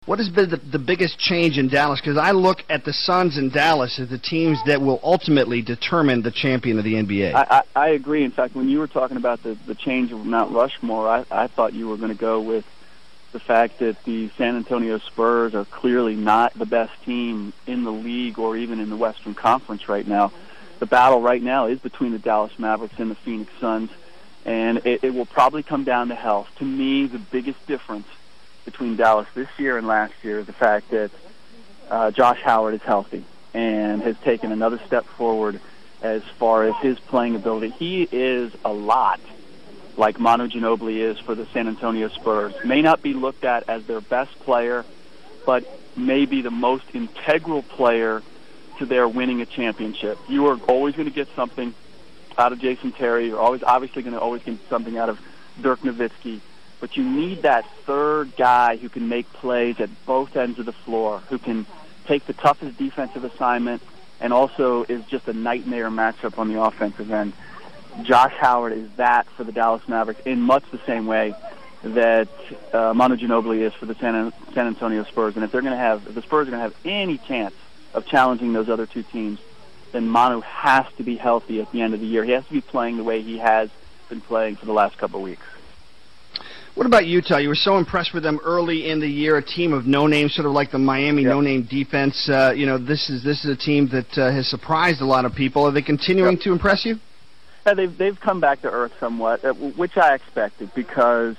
What has been the biggest change in Dallas? Because I look at the Suns and Dallas as the teams that will ultimately determine the champion of the NBA. I agree. In fact, when you were talking about the change of Mount Rushmore, I thought you were going to go with the fact that the San Antonio Spurs are clearly not the best team in the league or even in the Western Conference right now. The battle right now is between the Dallas Mavericks and the Phoenix Suns, and it will probably come down to health. To me, the biggest difference between Dallas this year and last year is the fact that Josh Howard is healthy and has taken another step forward as far as his playing ability. He is a lot like Manu Ginobili is for the San Antonio Spurs. May not be looked at as their best player, but may be the most integral player to their winning a championship. You are always going to get something out of Jason Terry. You're obviously going to always get something out of Dirk Nowitzki. But you need that third guy who can make plays at both ends of the floor, who can take the toughest defensive assignment and also is just a nightmare matchup on the offensive end. Josh Howard is that for the Dallas Mavericks in much the same way that Manu Ginobili is for the San Antonio Spurs. And if the Spurs are going to have any chance of challenging those other two teams, then Manu has to be healthy at the end of the year. He has to be playing the way he has been playing for the last couple of weeks. What about Utah? You were so impressed with them early in the year, a team of no-name, sort of like the Miami no-name defense. This is a team that has surprised a lot of people. Are they continuing to impress you? They've come back to earth somewhat, which I expected, because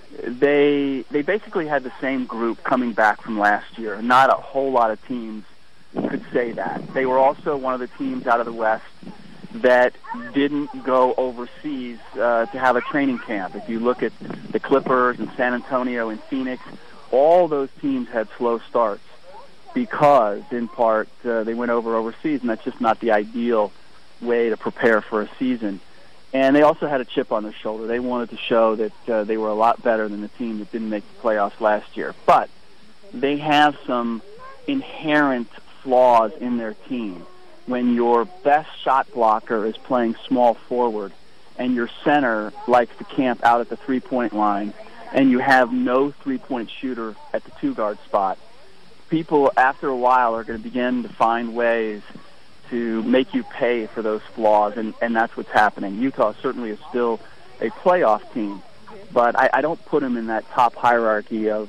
they basically had the same group coming back from last year. Not a whole lot of teams could say that. They were also one of the teams out of the West that didn't go overseas to have a training camp. If you look at the Clippers and San Antonio and Phoenix, all those teams had slow starts because, in part, they went overseas, and that's just not the ideal way to prepare for a season. And they also had a chip on their shoulder. They wanted to show that they were a lot better than the team that didn't make the playoffs last year. But they have some inherent flaws in their team. When your best shot blocker is playing small forward and your center likes to camp out at the three-point line and you have no three-point shooter at the two-guard spot, people after a while are going to begin to find ways to make you pay for those flaws, and that's what's happening. Utah certainly is still a playoff team, but I don't put them in that top hierarchy of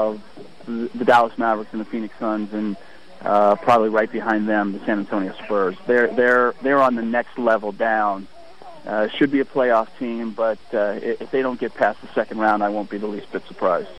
the Dallas Mavericks and the Phoenix Suns, and probably right behind them, the San Antonio Spurs. They're on the next level down. Should be a playoff team, but if they don't get past the second round, I won't be the least bit surprised.